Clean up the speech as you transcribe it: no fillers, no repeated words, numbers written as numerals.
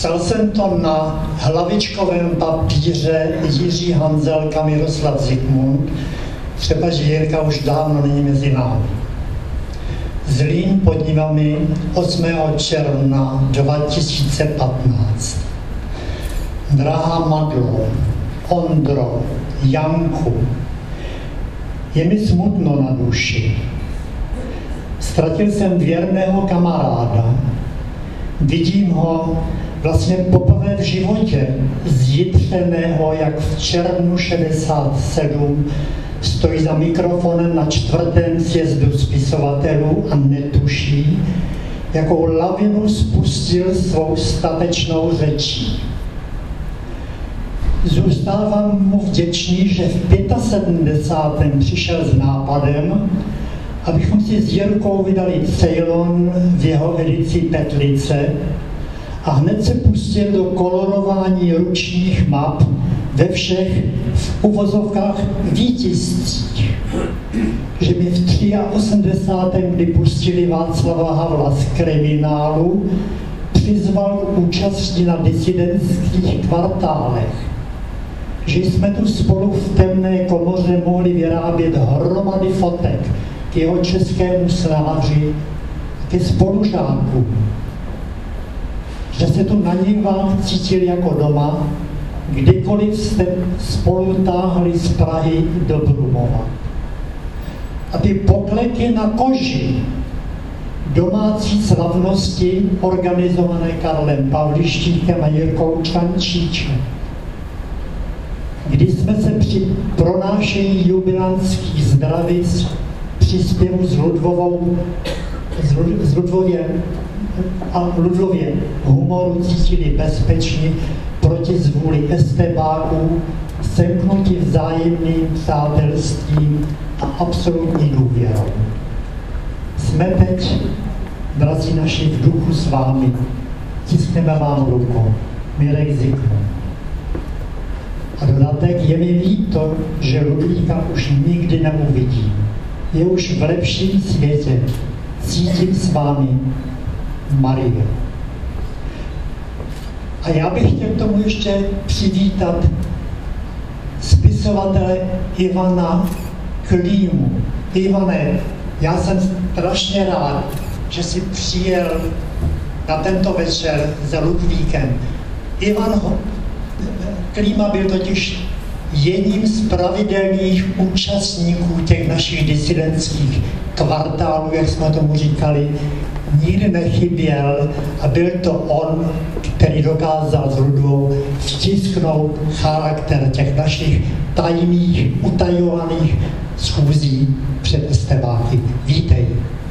Psal jsem to na hlavičkovém papíře Jiří Hanzelka, Miroslav Zikmund, třeba že Jirka už dávno není mezi námi. Zlín pod Nivami 8. června 2015. Drahá Madlo, Ondro, Janku, je mi smutno na duši. Ztratil jsem věrného kamaráda. Vidím ho vlastně poprvé v životě, zjitřeného, jak v červnu 67 stojí za mikrofonem na 4. sjezdu spisovatelů a netuší, jakou lavinu spustil svou statečnou řečí. Zůstávám mu vděčný, že v 75. přišel s nápadem, abychom si s Jirkou vydali Ceylon v jeho edici Petlice a hned se pustil do kolorování ručních map ve všech v uvozovkách vítězcích. Že mi v 83. kdy pustili Václava Havla z Kriminálu, přizval k účasti na disidentských kvartálech. Že jsme tu spolu v temné komoře mohli vyrábět hromady fotek k jeho českému snáři, ke spolužákům. Že se tu na Nivách cítili jako doma, kdykoliv jste spolu táhli z Prahy do Brumova. A ty pokleky na koži domácí slavnosti organizované Karlem Pavlištíkem a Jirkou Čančíčem. Když jsme se při pronášení jubilantských zdravic při zpěvu s Ludlově humoru cítili bezpečně proti zvůli estebáků, semknutí vzájemným přátelstvím a absolutní důvěrou. Jsme teď, drazí naši, v duchu s vámi. Tiskneme vám rukou. Mirek Zikmund. A dodatek, je mi líto, že Ludvíka už nikdy neuvidím. Je už v lepším světě. Cítím s vámi, Marie. A já bych chtěl k tomu ještě přivítat spisovatele Ivana Klímu. Ivane, já jsem strašně rád, že jsi přijel na tento večer za Ludvíkem. Ivan Klíma byl totiž jedním z pravidelných účastníků těch našich disidentských kvartálů, jak jsme tomu říkali, nikdy nechyběl a byl to on, který dokázal s Ludvou vtisknout charakter těch našich tajných, utajovaných schůzí před estebáky. Vítej.